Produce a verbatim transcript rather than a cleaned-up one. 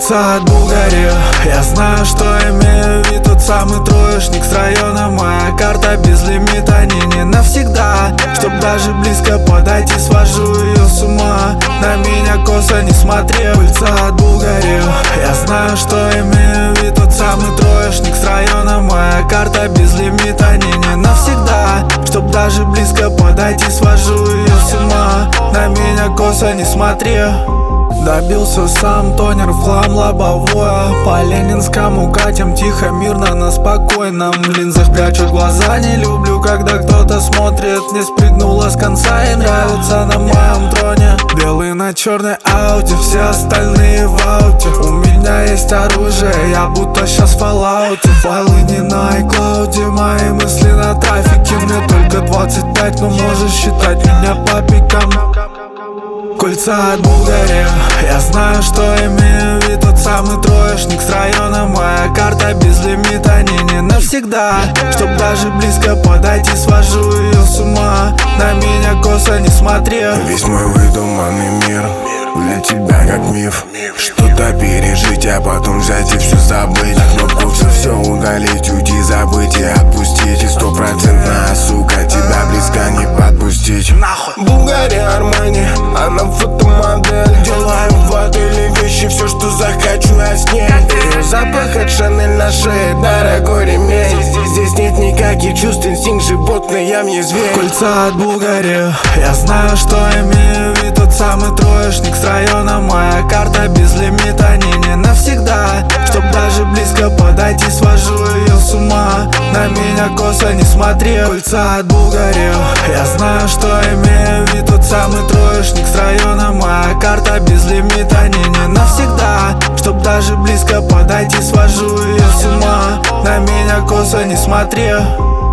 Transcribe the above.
Кольца от Булгари. Я знаю, что имею в виду тот самый троечник с района. Моя карта без лимита, не, не навсегда. Чтоб даже близко подойти, свожу ее с ума. На меня косо не смотри. Кольца от Булгари. Я знаю, что имею в виду тот самый троечник с района. Моя карта без лимита, не, не навсегда. Чтоб даже близко подойти, свожу ее с ума. На меня косо не смотри. Добился сам, тонер в хлам лобовое. По Ленинскому катим тихо, мирно, на спокойном. В линзах прячу глаза, не люблю, когда кто-то смотрит. Не спрыгнула с конца и нравится на моем троне. Белый на черной Ауди, все остальные в ауте. У меня есть оружие, я будто щас в фоллауте. Файлы не на iCloud, мои мысли на трафике. Мне только двадцать пять, но можешь считать меня папиком. Кольца от Булгари. Я знаю, что имею в виду тот самый троечник с района. Моя карта без лимита, не, не навсегда. Чтоб даже близко подойти, свожу ее с ума. На меня косо не смотри. Весь мой выдуманный мир для тебя как миф. Что-то пережить, а потом взять и все забыть. Кнопку все, все удалить, уйти, забыть и отпустить. И стопроцентная сука, тебя близко не подпустить. Булгари, Армани, она фотомодель. Делаю в отеле вещи, все, что захочу, я с ней. Ее запах от Шанель на шее, дорогой ремень. Здесь, здесь нет никаких чувств, инстинкт животный, я мне зверь. Кольца от Булгари. Я знаю, что имею в виду тот самый троечник с района. Моя карта без лимита, не, не навсегда. Чтоб даже близко подойти, свожу ее с ума. На меня косо не смотри. Кольца от Булгари. Я знаю, что имею в виду тот самый троечник с района. Моя карта без лимита, не, не навсегда. Чтоб даже близко подойти, свожу ее с ума. На меня косо не смотри.